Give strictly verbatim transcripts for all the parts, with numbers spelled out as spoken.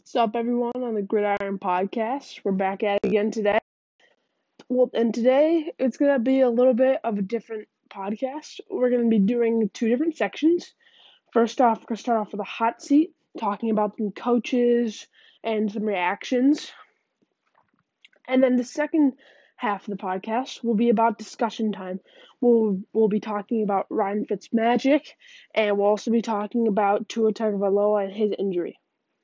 What's up, everyone, on the Gridiron Podcast? We're back at it again today. Well, and today it's going to be a little bit of a different podcast. We're going to be doing two different sections. First off, we're going to start off with a hot seat, talking about some coaches and some reactions. And then the second half of the podcast will be about discussion time. We'll we'll be talking about Ryan Fitzmagic, and we'll also be talking about Tua Tagovailoa and his injury.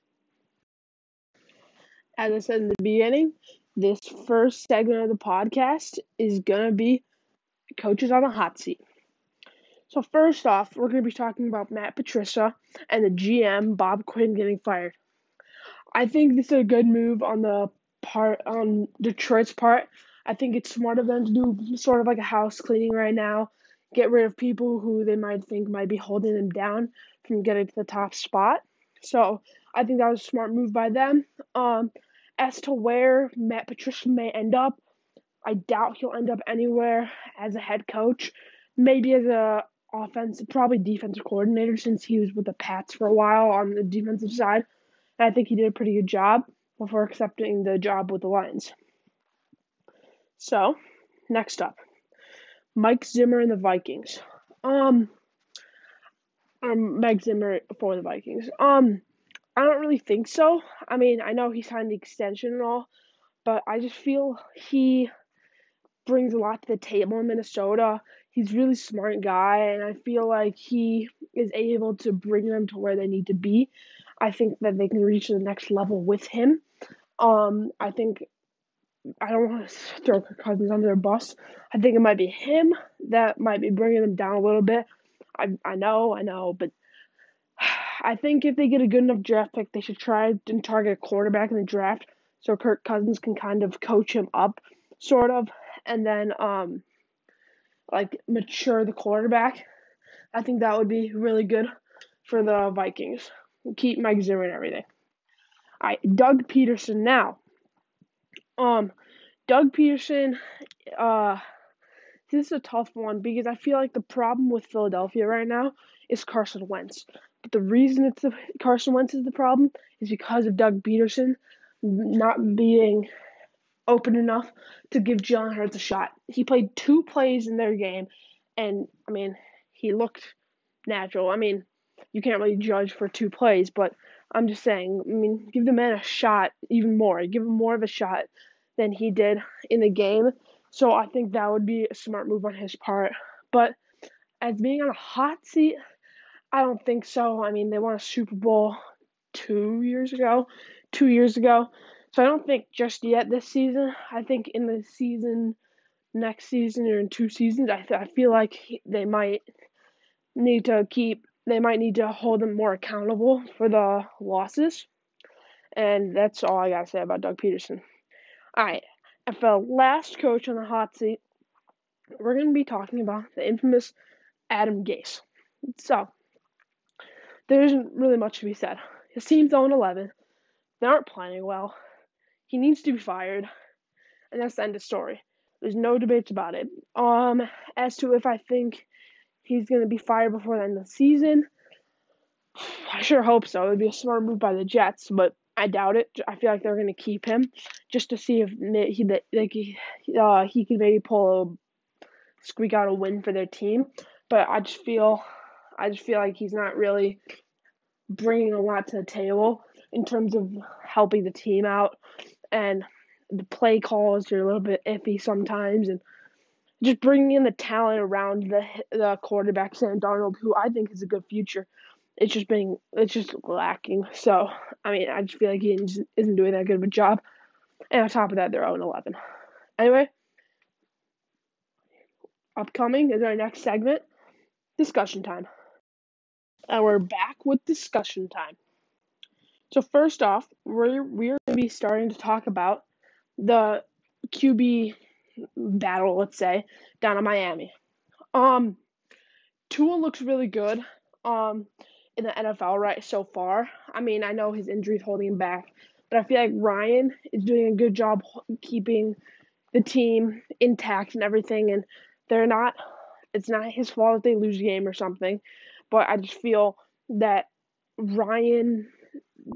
As I said in the beginning, this first segment of the podcast is going to be coaches on the hot seat. So first off, we're going to be talking about Matt Patricia and the G M, Bob Quinn, getting fired. I think this is a good move on the part on Detroit's part. I think it's smart of them to do sort of like a house cleaning right now, get rid of people who they might think might be holding them down from getting to the top spot. So I think that was a smart move by them. Um, as to where Matt Patricia may end up, I doubt he'll end up anywhere as a head coach. Maybe as a offensive, probably defensive coordinator, since he was with the Pats for a while on the defensive side. And I think he did a pretty good job before accepting the job with the Lions. So, next up, Mike Zimmer and the Vikings. Um, um, Mike Zimmer for the Vikings. Um, I don't really think so. I mean, I know he signed the extension and all, but I just feel he brings a lot to the table in Minnesota. He's a really smart guy, and I feel like he is able to bring them to where they need to be. I think that they can reach the next level with him. Um, I think I don't want to throw Kirk Cousins under the bus. I think it might be him that might be bringing them down a little bit. I I know, I know, but I think if they get a good enough draft pick, they should try and target a quarterback in the draft so Kirk Cousins can kind of coach him up, sort of, and then um, like mature the quarterback. I think that would be really good for the Vikings. Keep Mike Zimmer and everything. All right, Doug Peterson now. Um, Doug Peterson, uh, this is a tough one because I feel like the problem with Philadelphia right now is Carson Wentz. But the reason it's the, Carson Wentz is the problem is because of Doug Peterson not being open enough to give Jalen Hurts a shot. He played two plays in their game, and, I mean, he looked natural. I mean, you can't really judge for two plays, but I'm just saying, I mean, give the man a shot even more. Give him more of a shot than he did in the game. So I think that would be a smart move on his part. But as being on a hot seat, I don't think so. I mean, they won a Super Bowl two years ago, two years ago. So I don't think just yet this season. I think in the season, next season, or in two seasons, I, th- I feel like they might need to keep, they might need to hold them more accountable for the losses. And that's all I got to say about Doug Peterson. All right. And for the last coach on the hot seat, we're going to be talking about the infamous Adam Gase. So, there isn't really much to be said. His team's oh and eleven. They aren't playing well. He needs to be fired. And that's the end of the story. There's no debates about it. Um, as to if I think he's going to be fired before the end of the season, I sure hope so. It would be a smart move by the Jets, but I doubt it. I feel like they're going to keep him just to see if he like uh, he can maybe pull a squeak out a win for their team. But I just feel I just feel like he's not really bringing a lot to the table in terms of helping the team out, and the play calls are a little bit iffy sometimes, and just bringing in the talent around the the quarterback Sam Darnold, who I think has a good future. It's just being it's just lacking. So I mean, I just feel like he isn't doing that good of a job. And on top of that, they're oh and eleven. Anyway, upcoming is our next segment, discussion time. And we're back with discussion time. So first off, we're we're going to be starting to talk about the Q B battle, let's say, down in Miami. Um, Tua looks really good. Um, in the N F L right so far. I mean, I know his injury's holding him back, but I feel like Ryan is doing a good job keeping the team intact and everything, and they're not, it's not his fault if they lose a game or something, but I just feel that Ryan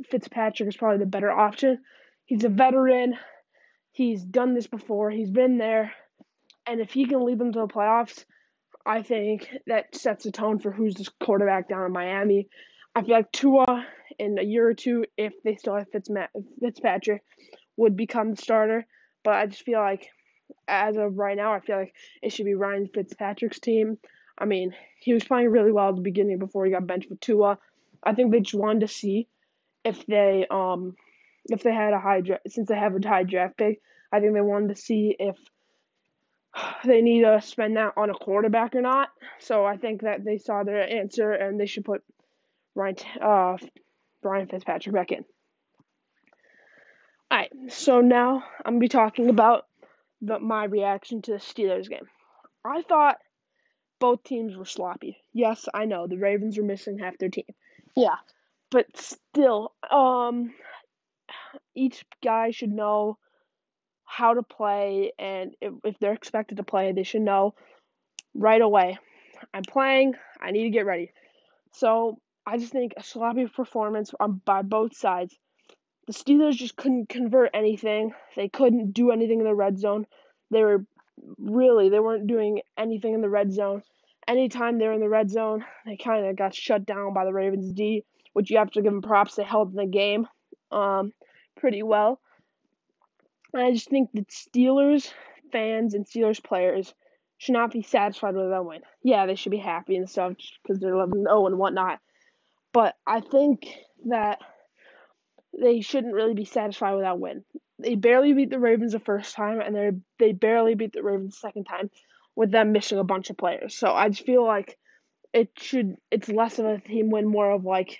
Fitzpatrick is probably the better option. He's a veteran. He's done this before. He's been there. And if he can lead them to the playoffs, I think that sets a tone for who's the quarterback down in Miami. I feel like Tua, in a year or two, if they still have Fitzpatrick, would become the starter. But I just feel like, as of right now, I feel like it should be Ryan Fitzpatrick's team. I mean, he was playing really well at the beginning before he got benched for Tua. I think they just wanted to see if they um if they had a high draft, since they have a high draft pick. I think they wanted to see if they need to spend that on a quarterback or not. So I think that they saw their answer and they should put Ryan uh Ryan Fitzpatrick back in. All right, so now I'm gonna be talking about the, my reaction to the Steelers game. I thought both teams were sloppy. Yes, I know the Ravens were missing half their team. Yeah, but still, um, each guy should know how to play, and if, if they're expected to play, they should know right away. I'm playing. I need to get ready. So I just think a sloppy performance on, by both sides. The Steelers just couldn't convert anything. They couldn't do anything in the red zone. They were really, they weren't doing anything in the red zone. Anytime they were in the red zone, they kind of got shut down by the Ravens D, which you have to give them props. They held in the game um, pretty well. And I just think that Steelers fans and Steelers players should not be satisfied with that win. Yeah, they should be happy and stuff because they're eleven and oh and whatnot. But I think that they shouldn't really be satisfied with that win. They barely beat the Ravens the first time, and they they barely beat the Ravens the second time, with them missing a bunch of players. So I just feel like it should it's less of a team win, more of like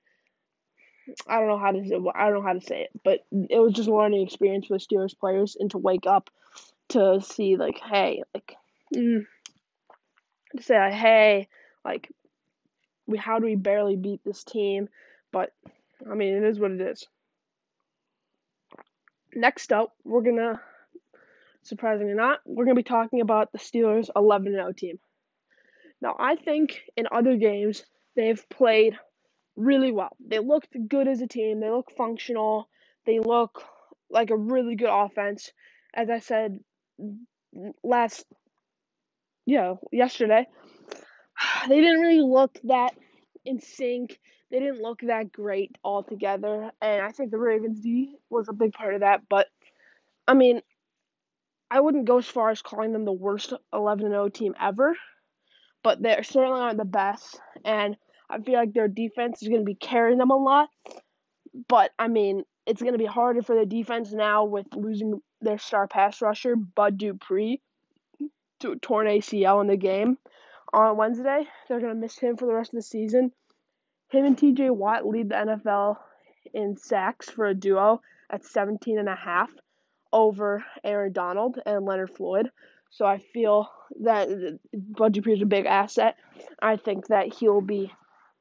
I don't know how to I don't know how to say it, but it was just a learning experience for the Steelers players, and to wake up to see like, hey, like mm, to say like, hey, like we how do we barely beat this team? But I mean, it is what it is. Next up, we're gonna, surprisingly or not, we're gonna be talking about the Steelers' eleven and oh team. Now, I think in other games they've played really well. They looked good as a team. They look functional. They look like a really good offense. As I said last, yeah, yesterday, they didn't really look that in sync. They didn't look that great altogether, and I think the Ravens D was a big part of that. But I mean, I wouldn't go as far as calling them the worst eleven and oh team ever, but they certainly aren't the best, and I feel like their defense is going to be carrying them a lot. But I mean, it's going to be harder for the defense now with losing their star pass rusher, Bud Dupree, to a torn A C L in the game on Wednesday. They're going to miss him for the rest of the season. Him and T J Watt lead the N F L in sacks for a duo at seventeen and a half over Aaron Donald and Leonard Floyd. So I feel that Bud Dupree is a big asset. I think that he'll be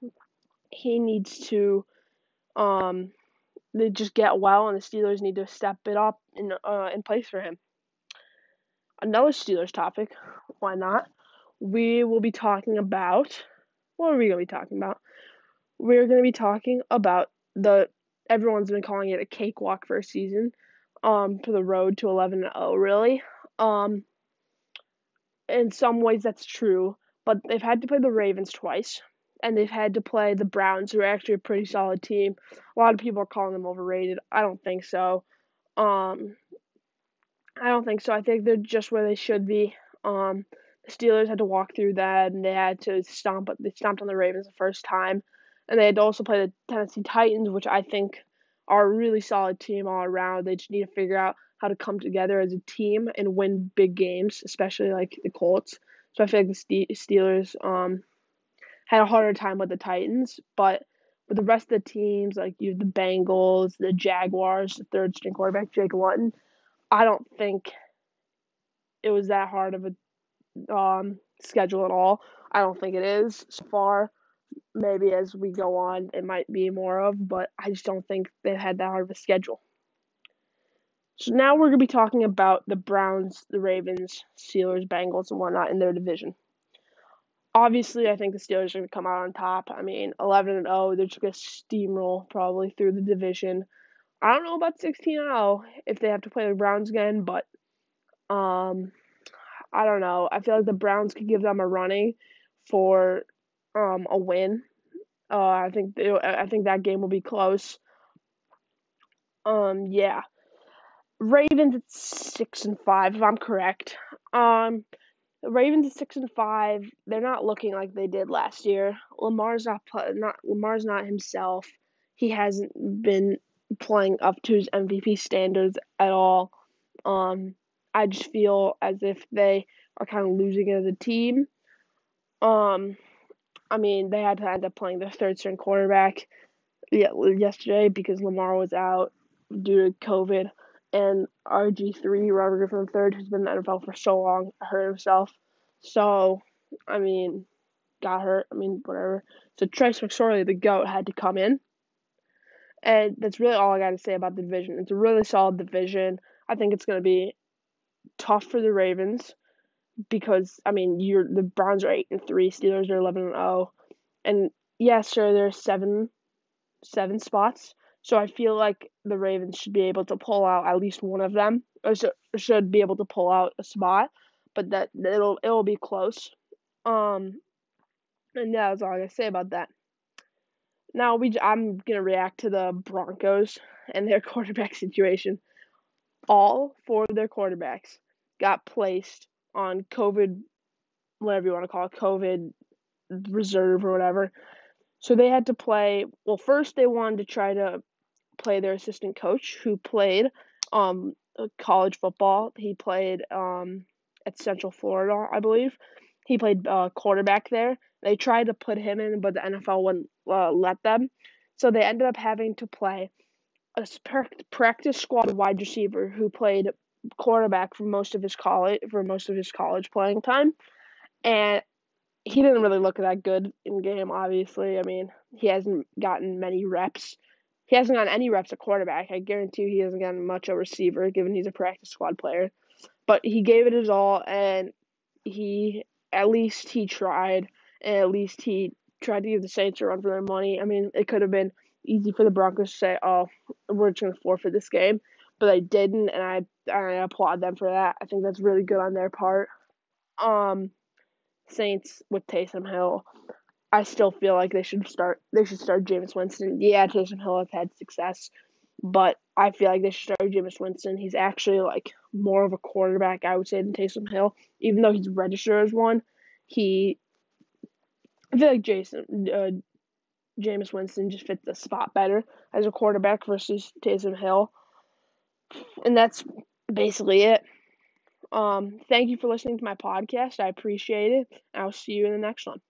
he needs to um they just get well, and the Steelers need to step it up in uh in place for him. Another Steelers topic, why not? We will be talking about what are we gonna be talking about? We're gonna be talking about the everyone's been calling it a cakewalk for a season, um, for the road to eleven and oh, really. Um, in some ways that's true, but they've had to play the Ravens twice, and they've had to play the Browns, who are actually a pretty solid team. A lot of people are calling them overrated. I don't think so. Um, I don't think so. I think they're just where they should be. Um, the Steelers had to walk through that, and they had to stomp. They stomped on the Ravens the first time, and they had to also play the Tennessee Titans, which I think are a really solid team all around. They just need to figure out how to come together as a team and win big games, especially like the Colts. So I feel like the Steelers um had a harder time with the Titans, but with the rest of the teams, like you have the Bengals, the Jaguars, the third string quarterback Jake Luton, I don't think it was that hard of a um, schedule at all. I don't think it is so far. Maybe as we go on, it might be more of, but I just don't think they had that hard of a schedule. So now we're going to be talking about the Browns, the Ravens, Steelers, Bengals, and whatnot in their division. obviously, I think the Steelers are going to come out on top. I mean, eleven and oh, they're just going to steamroll probably through the division. I don't know about sixteen and oh if they have to play the Browns again, but um, I don't know. I feel like the Browns could give them a running for um a win. Uh, I think they, I think that game will be close. Um, yeah. Ravens at six and five, if I'm correct. Um, the Ravens at six and five. They're not looking like they did last year. Lamar's not not Lamar's not himself. He hasn't been playing up to his M V P standards at all. Um, I just feel as if they are kind of losing as a team. Um, I mean, they had to end up playing their third string quarterback yesterday because Lamar was out due to COVID, and R G three, Robert Griffin the third, who's been in the N F L for so long, hurt himself. So, I mean, got hurt. I mean, whatever. So Trace McSorley, the GOAT, had to come in. And that's really all I got to say about the division. It's a really solid division. I think it's going to be tough for the Ravens because, I mean, you're the Browns are eight and three, Steelers are eleven and oh. And yeah, sure, there's seven seven spots. So I feel like the Ravens should be able to pull out at least one of them, or should be able to pull out a spot, but that it'll it'll be close. Um, and yeah, that's all I gotta say about that. Now we I'm gonna react to the Broncos and their quarterback situation. All four of their quarterbacks got placed on COVID, whatever you want to call it, COVID reserve or whatever. So they had to play. Well, first they wanted to try to play their assistant coach who played um college football. He played um at Central Florida, I believe. He played uh, quarterback there. They tried to put him in, but the N F L wouldn't uh, let them. So they ended up having to play a practice squad wide receiver who played quarterback for most of his college for most of his college playing time, and he didn't really look that good in game. Obviously, I mean he hasn't gotten many reps. He hasn't gotten any reps at quarterback. I guarantee you he hasn't gotten much a receiver, given he's a practice squad player. But he gave it his all, and he at least he tried, and at least he tried to give the Saints a run for their money. I mean, it could have been easy for the Broncos to say, "Oh, we're just going to forfeit this game," but they didn't, and I I applaud them for that. I think that's really good on their part. Um, Saints with Taysom Hill, I still feel like they should start. They should start Jameis Winston. Yeah, Taysom Hill has had success, but I feel like they should start Jameis Winston. He's actually like more of a quarterback, I would say, than Taysom Hill. Even though he's registered as one, he. I feel like Jason, uh, Jameis Winston just fits the spot better as a quarterback versus Taysom Hill, and that's basically it. Um, thank you for listening to my podcast. I appreciate it. I'll see you in the next one.